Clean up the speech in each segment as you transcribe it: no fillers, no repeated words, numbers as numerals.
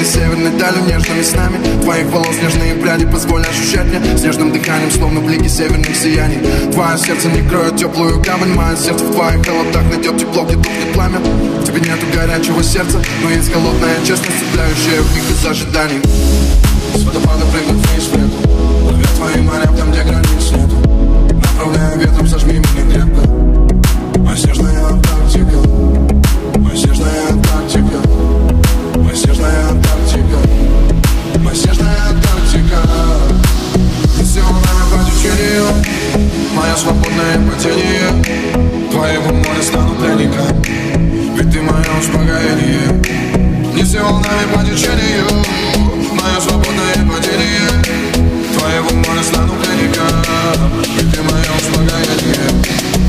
берега северной дали нежными снами. Твоих волос нежные пряди позволь ощущать мне снежным дыханием, словно блики северных сияний. Твое сердце не кроет теплую гавань, мое сердце в твоих холодах найдет тепло, где тухнет пламя. В тебе нету горячего сердца, но есть холодная честность, цепляющая в них из ожиданий. С водопада прыгнуть вниз в реку, ловя твои моря там, где границ нету. Направляя ветром, сожми меня крепко. Моя снежная Антарктика, моя снежная Антарктика, моя снежная Антарктика, моя снежная Антарктика. Неси волнами по течению мое свободное падение. Твоего моря стану пленником, ведь ты мое успокоение. Неси волнами по течению мое свободное падение. Твоего моря стану пленником, ведь ты мое успокоение.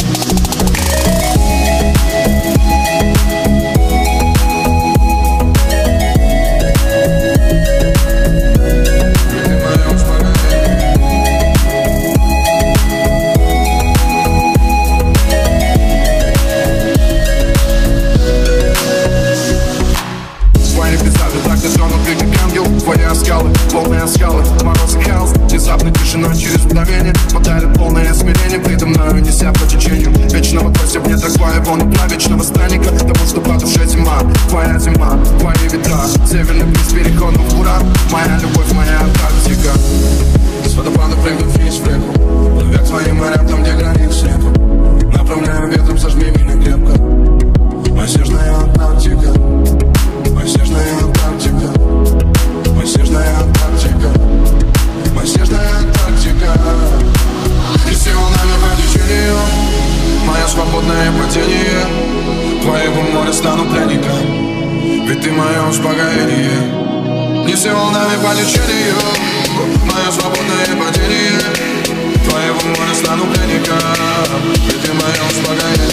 Твои скалы, полные скалы, мороз и хаос. Внезапно тишина через мгновение подарит полное смирение предо мною, неся по течению вечного дождя. Мне так твоего нутра, вечного странника, того, что падавшая зима, твоя зима, твои ветра, северный бриз, переход в буран. Моя любовь, моя Антарктика. С водопада прыгнуть вниз в реку, ловя твои моря там, где границ нету. Направляя ветром, сожми меня крепко. Моя снежная Антарктика, моя снежная Антарктика, моя снежная Антарктика, моя снежная Антарктика. Неси волнами по течению мое свободное падение. Твоего моря стану пленником, ведь ты мое успокоение. Неси волнами по течению мое свободное падение. Твоего моря стану пленником, ведь ты мое успокоение.